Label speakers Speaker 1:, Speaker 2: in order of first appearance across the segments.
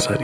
Speaker 1: پادیوسری.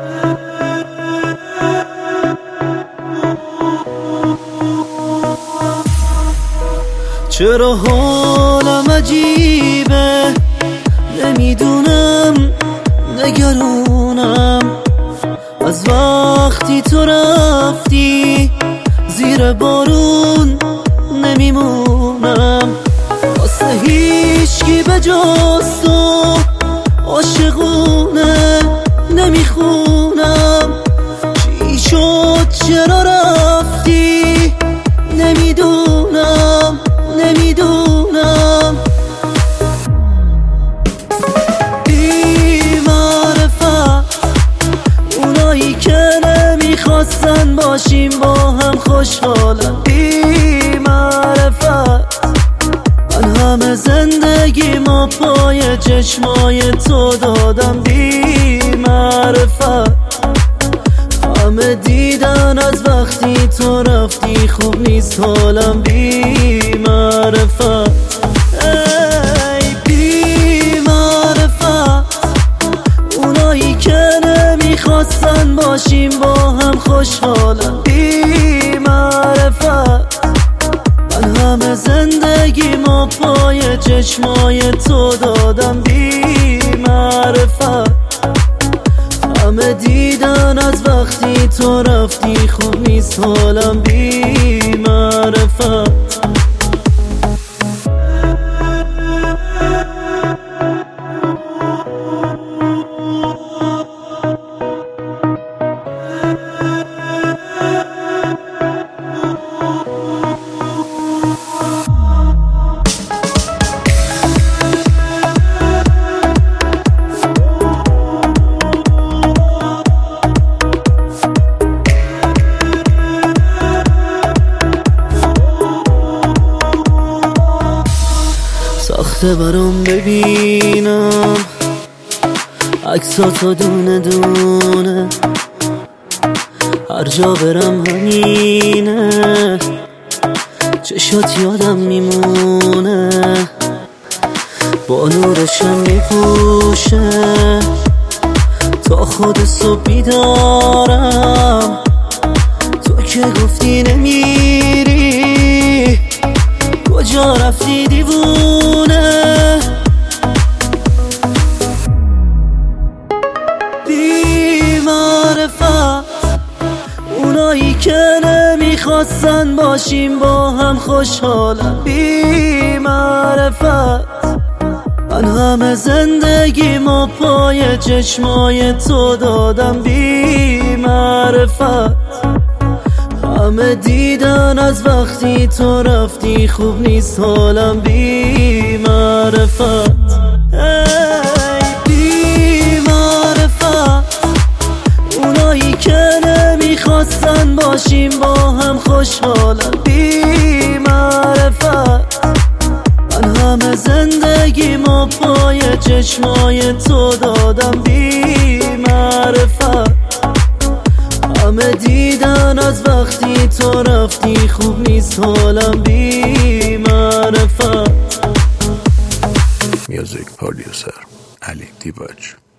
Speaker 2: چرا حالم عجیبه، نمیدونم، نگرونم از وقتی تو رفتی، زیر بارون نمیمونم، واسه هیچکی به جز تو عاشقونه نمیخونم. چی شد چرا رفتی، نمیدونم. بی معرفت اونایی که نمیخواستن باشیم با هم خوشحالن. بی معرفت من همه زندگی ما پای چشمای تو دادم. بی معرفت همه دیدن از وقتی تو رفتی خوب نیست حالم. بی معرفت ای بی معرفت اونایی که نمیخواستن باشیم با هم خوشحالن. بی معرفت من همه زندگی ما پای چشمای تو دادم. بی معرفت همه دیدن از وقتی تو رفتی خوب نیست حالم. بی معرفت ساخته برام ببینم عکساتو دونه دونه، هر جا برم همینه، چشات یادم میمونه، با نورشم میپوشه تا خود صبح بیدارم. تو که گفتی نمیری، کجا رفتی دیوونه؟ بی معرفت اونایی که نمیخواستن باشیم با هم خوشحالن. بی معرفت من همه زندگی ما پای چشمای تو دادم. بی معرفت همه دیدن از وقتی تو رفتی خوب نیست حالم. بی معرفت ای بی معرفت اونایی که نمیخواستن باشیم با هم خوشحالن. بی معرفت من همه زندگی ما پای چشمای تو دادم. بی معرفت همه دیدن از وقتی تو رفتی خوب نیست حالم. بی معرفت.
Speaker 1: میوزیک پادیوسر علی دیباج.